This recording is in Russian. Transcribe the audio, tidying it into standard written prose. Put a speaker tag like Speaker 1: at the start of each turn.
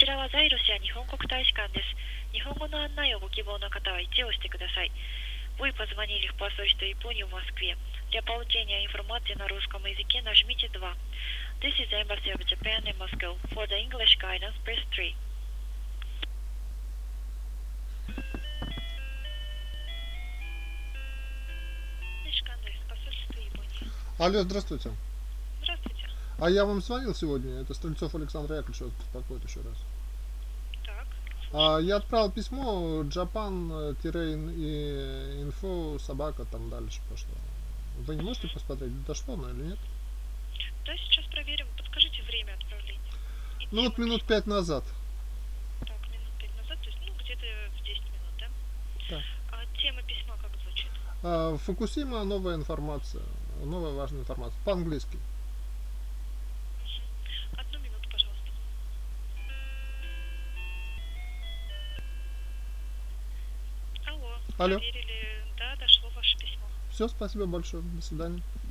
Speaker 1: ちらはザイロスや日本国大使館です。日本語の案内をご希望の方は1を押してください。Вы позвонили в посольство Японии в Москве. Для получения информации на русском языке нажмите 2. This is the Embassy of Japan in Moscow. For the English guidance, press 3. Посольство Японии.
Speaker 2: Алло, здравствуйте.
Speaker 1: Здравствуйте.
Speaker 2: А я вам звонил сегодня, это Стрельцов Александр Яковлевич вас беспокоит еще раз.
Speaker 1: Так.
Speaker 2: Я отправил письмо japan-info собака там дальше пошло. Вы не можете посмотреть, дошло оно или нет?
Speaker 1: Да, сейчас проверим. Подскажите время отправления.
Speaker 2: Ну вот минут 5 назад.
Speaker 1: Так, минут 5 назад, то есть, где-то в 10 минут, да?
Speaker 2: Да.
Speaker 1: А тема письма как звучит?
Speaker 2: Фукусима, новая информация, новая важная информация, по-английски.
Speaker 1: Одну минуту, пожалуйста. Алло.
Speaker 2: Алло.
Speaker 1: Проверили, да, дошло ваше письмо.
Speaker 2: Все, спасибо большое, до свидания.